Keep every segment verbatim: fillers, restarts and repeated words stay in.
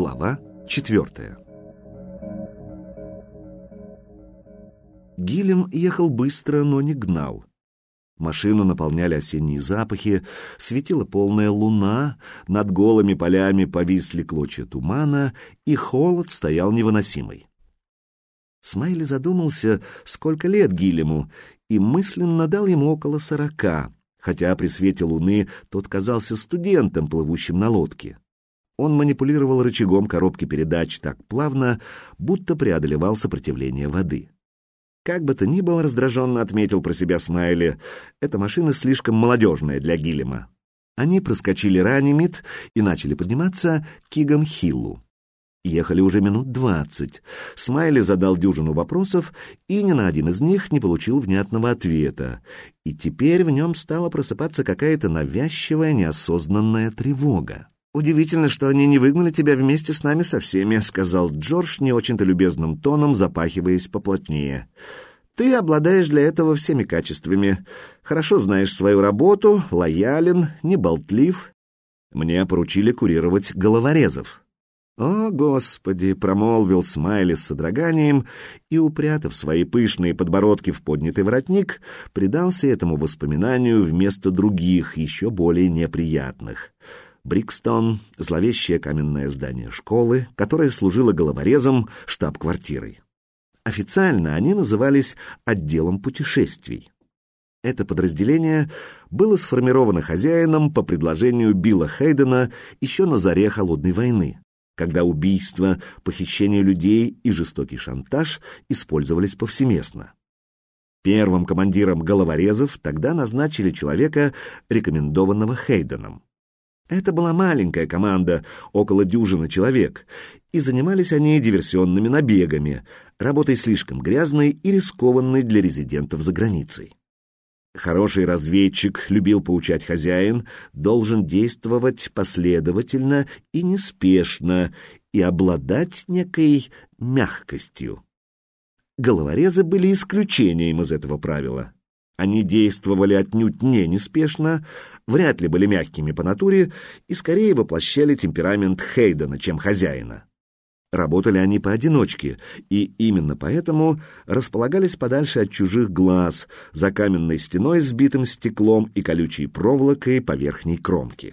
Глава четвертая. Гиллем ехал быстро, но не гнал. Машину наполняли осенние запахи, светила полная луна, над голыми полями повисли клочья тумана, и холод стоял невыносимый. Смайли задумался, сколько лет Гиллему, и мысленно дал ему около сорока, хотя при свете луны тот казался студентом, плывущим на лодке. Он манипулировал рычагом коробки передач так плавно, будто преодолевал сопротивление воды. Как бы то ни было, раздраженно отметил про себя Смайли, эта машина слишком молодежная для Гиллема. Они проскочили Раннимит и начали подниматься к Кигам-Хиллу. Ехали уже минут двадцать. Смайли задал дюжину вопросов, и ни на один из них не получил внятного ответа. И теперь в нем стала просыпаться какая-то навязчивая, неосознанная тревога. «Удивительно, что они не выгнали тебя вместе с нами со всеми», — сказал Джордж не очень-то любезным тоном, запахиваясь поплотнее. «Ты обладаешь для этого всеми качествами. Хорошо знаешь свою работу, лоялен, не болтлив. Мне поручили курировать головорезов». «О, Господи!» — промолвил Смайли с содроганием и, упрятав свои пышные подбородки в поднятый воротник, предался этому воспоминанию вместо других, еще более неприятных. Брикстон — зловещее каменное здание школы, которое служило головорезом штаб-квартирой. Официально они назывались отделом путешествий. Это подразделение было сформировано хозяином по предложению Билла Хейдена еще на заре Холодной войны, когда убийства, похищение людей и жестокий шантаж использовались повсеместно. Первым командиром головорезов тогда назначили человека, рекомендованного Хейденом. Это была маленькая команда, около дюжины человек, и занимались они диверсионными набегами, работой слишком грязной и рискованной для резидентов за границей. Хороший разведчик, любил поучать хозяин, должен действовать последовательно и неспешно и обладать некой мягкостью. Головорезы были исключением из этого правила. Они действовали отнюдь не неспешно, вряд ли были мягкими по натуре и скорее воплощали темперамент Хейдена, чем хозяина. Работали они поодиночке, и именно поэтому располагались подальше от чужих глаз, за каменной стеной с битым стеклом и колючей проволокой по верхней кромке.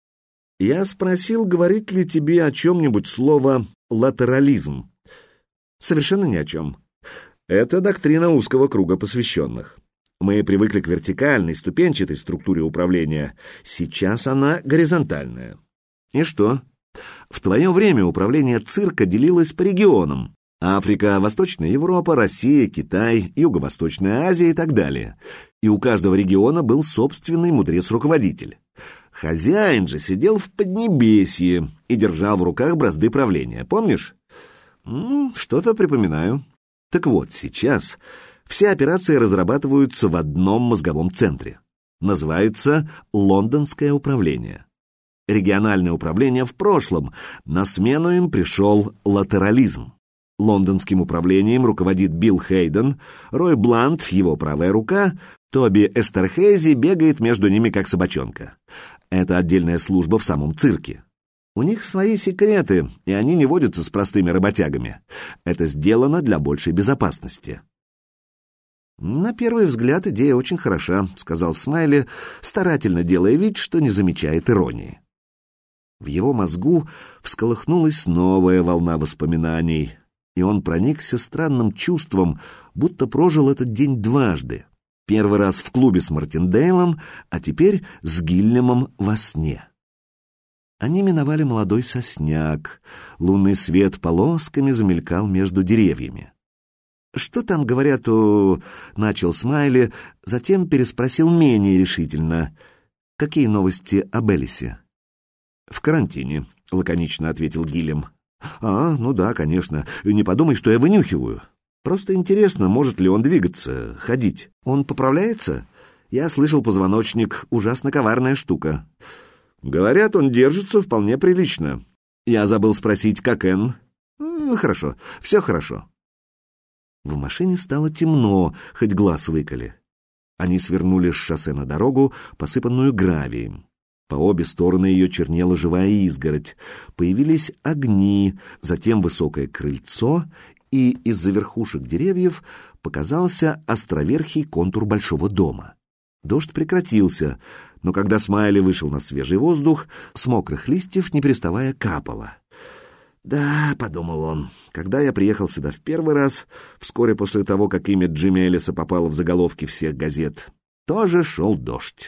Я спросил, говорит ли тебе о чем-нибудь слово «латерализм». Совершенно ни о чем. Это доктрина узкого круга посвященных. Мы привыкли к вертикальной, ступенчатой структуре управления. Сейчас она горизонтальная. И что? В твое время управление цирка делилось по регионам. Африка, Восточная Европа, Россия, Китай, Юго-Восточная Азия и так далее. И у каждого региона был собственный мудрец-руководитель. Хозяин же сидел в Поднебесье и держал в руках бразды правления. Помнишь? М-м, что-то припоминаю. Так вот, сейчас все операции разрабатываются в одном мозговом центре. Называется «Лондонское управление». Региональное управление в прошлом, на смену им пришел латерализм. Лондонским управлением руководит Билл Хейден, Рой Блант, его правая рука, Тоби Эстерхейзи бегает между ними как собачонка. Это отдельная служба в самом цирке. У них свои секреты, и они не водятся с простыми работягами. Это сделано для большей безопасности. «На первый взгляд идея очень хороша», — сказал Смайли, старательно делая вид, что не замечает иронии. В его мозгу всколыхнулась новая волна воспоминаний, и он проникся странным чувством, будто прожил этот день дважды. Первый раз в клубе с Мартиндейлом, а теперь с Гиллемом во сне. Они миновали молодой сосняк, лунный свет полосками замелькал между деревьями. «Что там говорят о...» — начал Смайли, затем переспросил менее решительно. «Какие новости об Элисе?» «В карантине», — лаконично ответил Гиллем. «А, ну да, конечно. Не подумай, что я вынюхиваю. Просто интересно, может ли он двигаться, ходить. Он поправляется? Я слышал, позвоночник — ужасно коварная штука». «Говорят, он держится вполне прилично. Я забыл спросить, как Энн?» «Хорошо, все хорошо». В машине стало темно, хоть глаз выколи. Они свернули с шоссе на дорогу, посыпанную гравием. По обе стороны ее чернела живая изгородь. Появились огни, затем высокое крыльцо, и из-за верхушек деревьев показался островерхий контур большого дома. Дождь прекратился, но когда Смайли вышел на свежий воздух, с мокрых листьев, не переставая, капало. «Да», — подумал он, — «когда я приехал сюда в первый раз, вскоре после того, как имя Джимми Эллиса попало в заголовки всех газет, тоже шел дождь».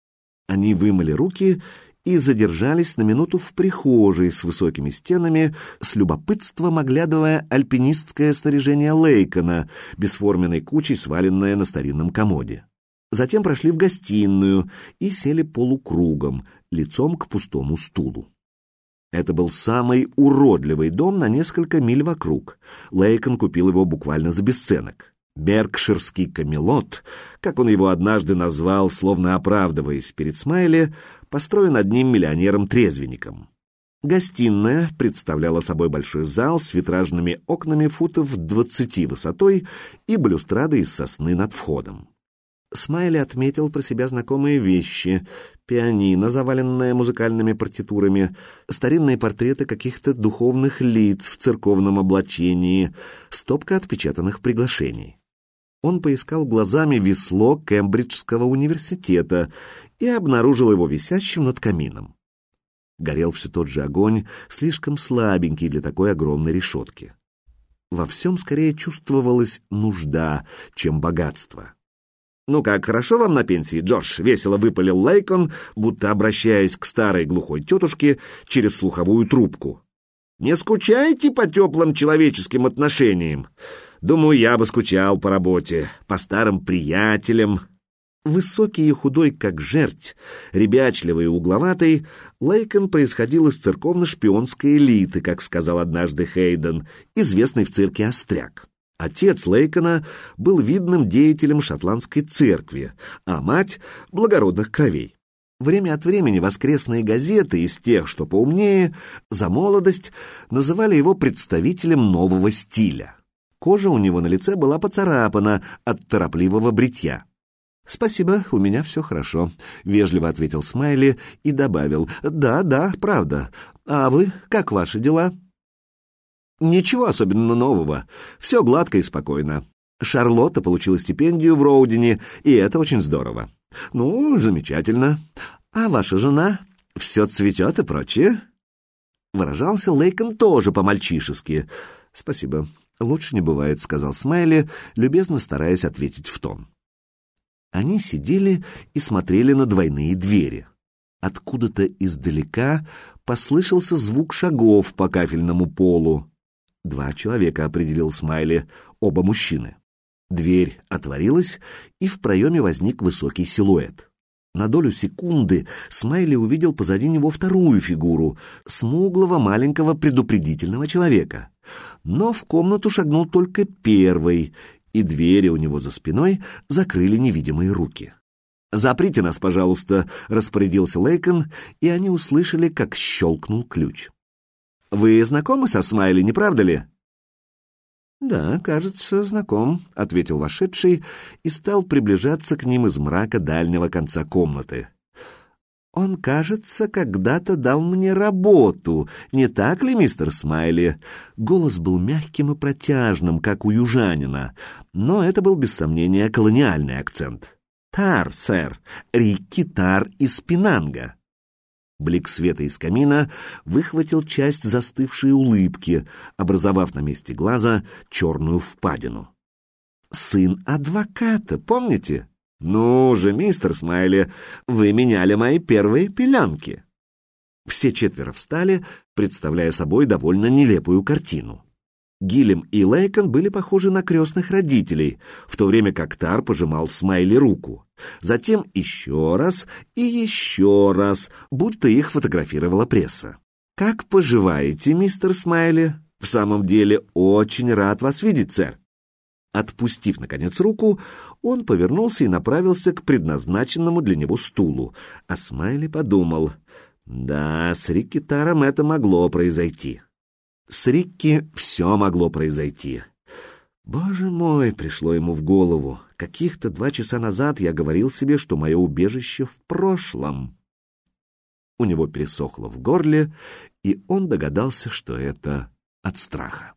Они вымыли руки и задержались на минуту в прихожей с высокими стенами, с любопытством оглядывая альпинистское снаряжение Лейкона, бесформенной кучей, сваленное на старинном комоде. Затем прошли в гостиную и сели полукругом, лицом к пустому стулу. Это был самый уродливый дом на несколько миль вокруг. Лейкон купил его буквально за бесценок. Беркширский Камелот, как он его однажды назвал, словно оправдываясь перед Смайли, построен одним миллионером-трезвенником. Гостиная представляла собой большой зал с витражными окнами футов двадцати высотой и балюстрадой из сосны над входом. Смайли отметил про себя знакомые вещи: пианино, заваленное музыкальными партитурами, старинные портреты каких-то духовных лиц в церковном облачении, стопка отпечатанных приглашений. Он поискал глазами весло Кембриджского университета и обнаружил его висящим над камином. Горел все тот же огонь, слишком слабенький для такой огромной решетки. Во всем скорее чувствовалась нужда, чем богатство. «Ну как, хорошо вам на пенсии, Джордж?» — весело выпалил Лейкон, будто обращаясь к старой глухой тетушке через слуховую трубку. «Не скучаете по теплым человеческим отношениям? Думаю, я бы скучал по работе, по старым приятелям». Высокий и худой, как жерть, ребячливый и угловатый, Лейкон происходил из церковно-шпионской элиты, как сказал однажды Хейден, известный в цирке остряк. Отец Лейкона был видным деятелем шотландской церкви, а мать — благородных кровей. Время от времени воскресные газеты из тех, что поумнее, за молодость называли его представителем нового стиля. Кожа у него на лице была поцарапана от торопливого бритья. «Спасибо, у меня все хорошо», — вежливо ответил Смайли и добавил: «Да, да, правда. А вы, как ваши дела?» «Ничего особенно нового. Все гладко и спокойно. Шарлотта получила стипендию в Роудине, и это очень здорово». «Ну, замечательно. А ваша жена? Все цветет и прочее?» Выражался Лейкон тоже по-мальчишески. «Спасибо. Лучше не бывает», — сказал Смайли, любезно стараясь ответить в тон. Они сидели и смотрели на двойные двери. Откуда-то издалека послышался звук шагов по кафельному полу. Два человека, определил Смайли, оба мужчины. Дверь отворилась, и в проеме возник высокий силуэт. На долю секунды Смайли увидел позади него вторую фигуру, смуглого, маленького, предупредительного человека. Но в комнату шагнул только первый, и двери у него за спиной закрыли невидимые руки. «Заприте нас, пожалуйста», — распорядился Лейкон, и они услышали, как щелкнул ключ. «Вы знакомы со Смайли, не правда ли?» «Да, кажется, знаком», — ответил вошедший и стал приближаться к ним из мрака дальнего конца комнаты. «Он, кажется, когда-то дал мне работу, не так ли, мистер Смайли?» Голос был мягким и протяжным, как у южанина, но это был, без сомнения, колониальный акцент. «Тар, сэр, Рикки Тар из Пенанга». Блик света из камина выхватил часть застывшей улыбки, образовав на месте глаза черную впадину. «Сын адвоката, помните? Ну же, мистер Смайли, вы меняли мои первые пеленки». Все четверо встали, представляя собой довольно нелепую картину. Гиллем и Лейкон были похожи на крестных родителей, в то время как Тар пожимал Смайли руку. Затем еще раз и еще раз, будто их фотографировала пресса. «Как поживаете, мистер Смайли? В самом деле очень рад вас видеть, сэр». Отпустив, наконец, руку, он повернулся и направился к предназначенному для него стулу, а Смайли подумал: «Да, с Рикки Таром это могло произойти». С Рикки все могло произойти. «Боже мой!» — пришло ему в голову. «Каких-то два часа назад я говорил себе, что мое убежище в прошлом». У него пересохло в горле, и он догадался, что это от страха.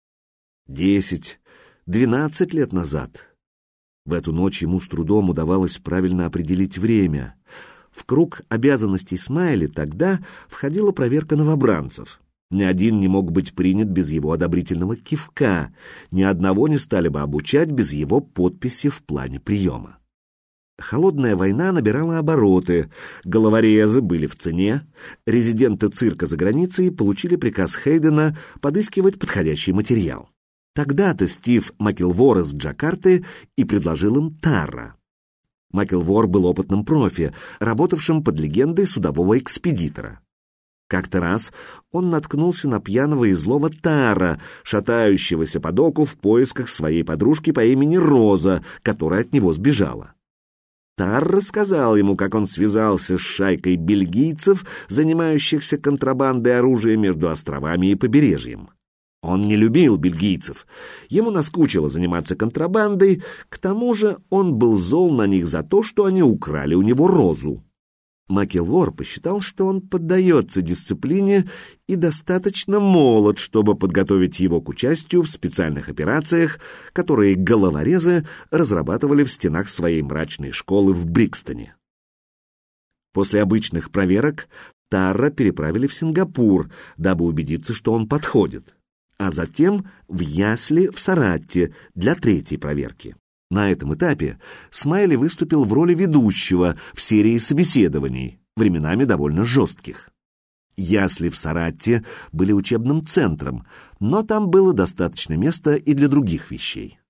Десять, двенадцать лет назад. В эту ночь ему с трудом удавалось правильно определить время. В круг обязанностей Смайли тогда входила проверка новобранцев. Ни один не мог быть принят без его одобрительного кивка, ни одного не стали бы обучать без его подписи в плане приема. Холодная война набирала обороты, головорезы были в цене, резиденты цирка за границей получили приказ Хейдена подыскивать подходящий материал. Тогда-то Стив Макилвор из Джакарты и предложил им Тарра. Макилвор был опытным профи, работавшим под легендой судового экспедитора. Как-то раз он наткнулся на пьяного и злого Тарра, шатающегося по доку в поисках своей подружки по имени Роза, которая от него сбежала. Тарр рассказал ему, как он связался с шайкой бельгийцев, занимающихся контрабандой оружия между островами и побережьем. Он не любил бельгийцев, ему наскучило заниматься контрабандой, к тому же он был зол на них за то, что они украли у него Розу. Макилвор посчитал, что он поддается дисциплине и достаточно молод, чтобы подготовить его к участию в специальных операциях, которые головорезы разрабатывали в стенах своей мрачной школы в Брикстоне. После обычных проверок Тарра переправили в Сингапур, дабы убедиться, что он подходит, а затем в ясли в Саратте для третьей проверки. На этом этапе Смайли выступил в роли ведущего в серии собеседований, временами довольно жестких. Ясли в Саратте были учебным центром, но там было достаточно места и для других вещей.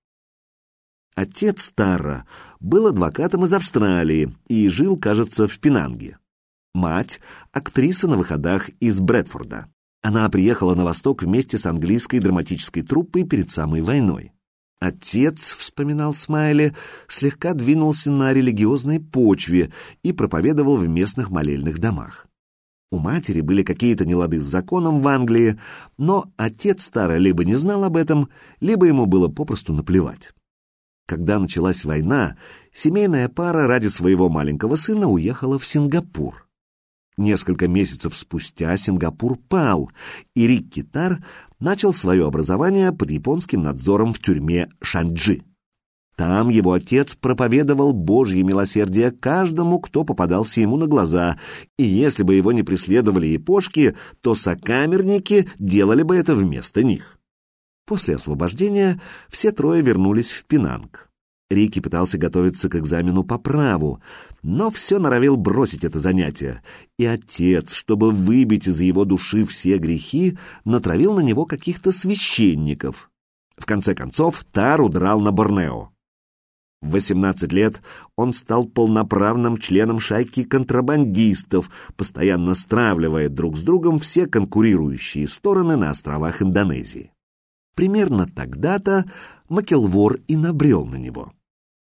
Отец Тарра был адвокатом из Австралии и жил, кажется, в Пенанге. Мать — актриса на выходах из Брэдфорда. Она приехала на Восток вместе с английской драматической труппой перед самой войной. Отец, вспоминал Смайли, слегка двинулся на религиозной почве и проповедовал в местных молельных домах. У матери были какие-то нелады с законом в Англии, но отец старый либо не знал об этом, либо ему было попросту наплевать. Когда началась война, семейная пара ради своего маленького сына уехала в Сингапур. Несколько месяцев спустя Сингапур пал, и Рикки Тарр начал свое образование под японским надзором в тюрьме Шанчжи. Там его отец проповедовал Божье милосердие каждому, кто попадался ему на глаза, и если бы его не преследовали япошки, то сокамерники делали бы это вместо них. После освобождения все трое вернулись в Пенанг. Рикки пытался готовиться к экзамену по праву, но все норовил бросить это занятие, и отец, чтобы выбить из его души все грехи, натравил на него каких-то священников. В конце концов, Тарр удрал на Борнео. В восемнадцать лет он стал полноправным членом шайки контрабандистов, постоянно стравливая друг с другом все конкурирующие стороны на островах Индонезии. Примерно тогда-то Макилвор и набрел на него.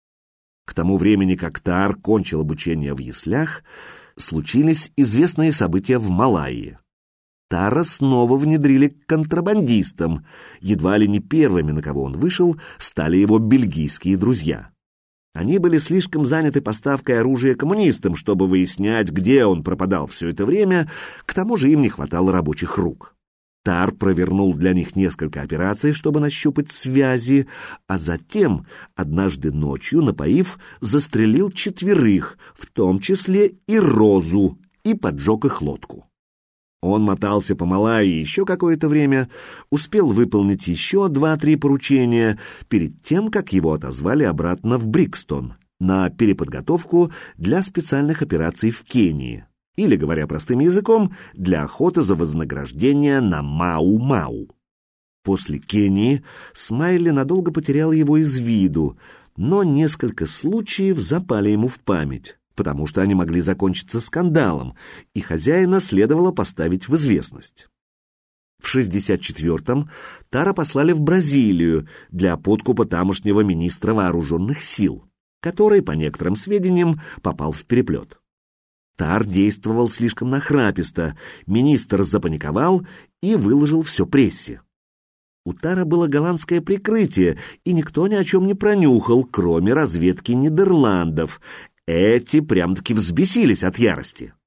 К тому времени, как Тарр кончил обучение в яслях, случились известные события в Малайи. Тарра снова внедрили к контрабандистам. Едва ли не первыми, на кого он вышел, стали его бельгийские друзья. Они были слишком заняты поставкой оружия коммунистам, чтобы выяснять, где он пропадал все это время, к тому же им не хватало рабочих рук. Тарр провернул для них несколько операций, чтобы нащупать связи, а затем, однажды ночью, напоив, застрелил четверых, в том числе и Розу, и поджег их лодку. Он мотался по Малайи еще какое-то время, успел выполнить еще два-три поручения перед тем, как его отозвали обратно в Брикстон на переподготовку для специальных операций в Кении. Или, говоря простым языком, для охоты за вознаграждение на Мау-Мау. После Кении Смайли надолго потерял его из виду, но несколько случаев запали ему в память, потому что они могли закончиться скандалом, и хозяина следовало поставить в известность. В шестьдесят четвёртом Тарра послали в Бразилию для подкупа тамошнего министра вооруженных сил, который, по некоторым сведениям, попал в переплет. Тарр действовал слишком нахраписто, министр запаниковал и выложил все прессе. У Тарра было голландское прикрытие, и никто ни о чем не пронюхал, кроме разведки Нидерландов. Эти прям-таки взбесились от ярости.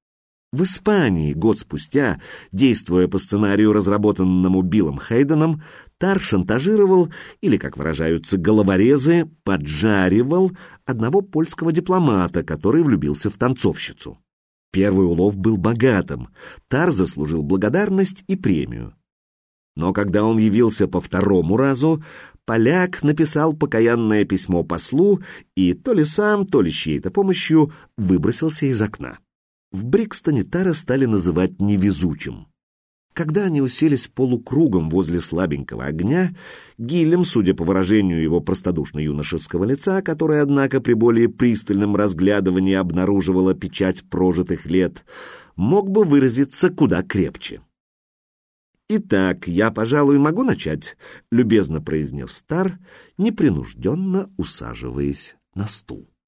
В Испании год спустя, действуя по сценарию, разработанному Биллом Хейденом, Тар шантажировал, или, как выражаются головорезы, поджаривал одного польского дипломата, который влюбился в танцовщицу. Первый улов был богатым, Тар заслужил благодарность и премию. Но когда он явился по второму разу, поляк написал покаянное письмо послу и то ли сам, то ли с чьей-то помощью выбросился из окна. В Брикстоне Тара стали называть невезучим. Когда они уселись полукругом возле слабенького огня, Гиллем, судя по выражению его простодушно-юношеского лица, которое, однако, при более пристальном разглядывании обнаруживало печать прожитых лет, мог бы выразиться куда крепче. «Итак, я, пожалуй, могу начать», — любезно произнес Тар, непринужденно усаживаясь на стул.